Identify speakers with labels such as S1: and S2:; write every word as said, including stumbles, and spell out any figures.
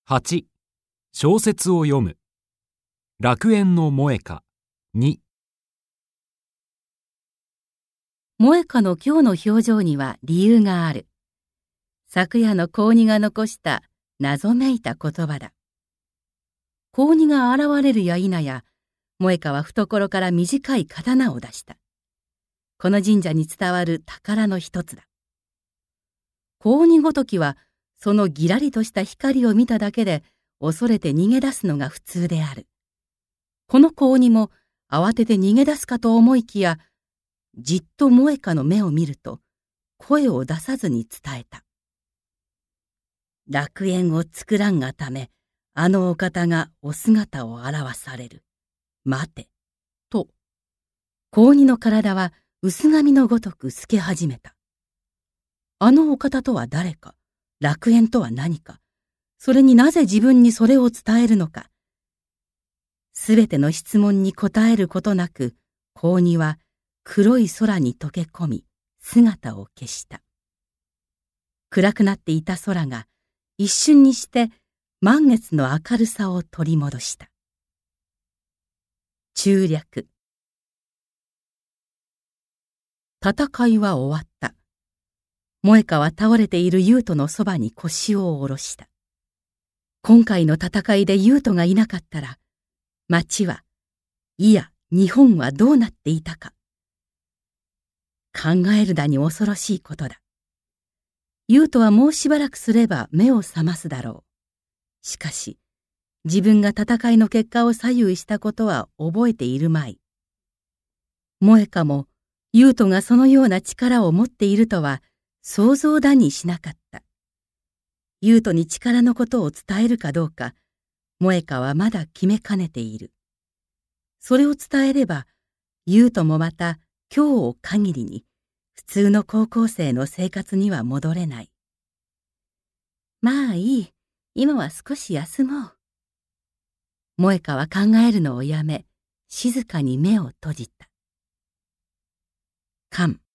S1: はち. 小説を読む。楽園の萌歌。に。
S2: 萌歌の今日の表情には理由がある。昨夜の高二が残した謎めいた言葉だ。高二が現れるや否や、萌歌は懐から短い刀を出した。この神社に伝わる宝の一つだ。高二ごときは、そのぎらりとした光を見ただけで、恐れて逃げ出すのが普通である。この高二も慌てて逃げ出すかと思いきや、じっと萌歌の目を見ると、声を出さずに伝えた。楽園を作らんがため、あのお方がお姿を現される。待て。と、高二の体は薄紙のごとく透け始めた。あのお方とは誰か、楽園とは何か、それになぜ自分にそれを伝えるのか。すべての質問に答えることなく、高二は黒い空に溶け込み、姿を消した。暗くなっていた空が、一瞬にして満月の明るさを取り戻した。中略。戦いは終わった。萌歌は倒れている優斗のそばに腰を下ろした。今回の戦いで優斗がいなかったら、町は、いや日本はどうなっていたか。考えるだに恐ろしいことだ。優斗はもうしばらくすれば目を覚ますだろう。しかし、自分が戦いの結果を左右したことは覚えているまい。萌歌も、優斗がそのような力を持っているとは想像だにしなかった。優斗に力のことを伝えるかどうか、萌歌はまだ決めかねている。それを伝えれば、優斗もまた今日を限りに、普通の高校生の生活には戻れない。まあいい、今は少し休もう。萌歌は考えるのをやめ、静かに目を閉じた。カン。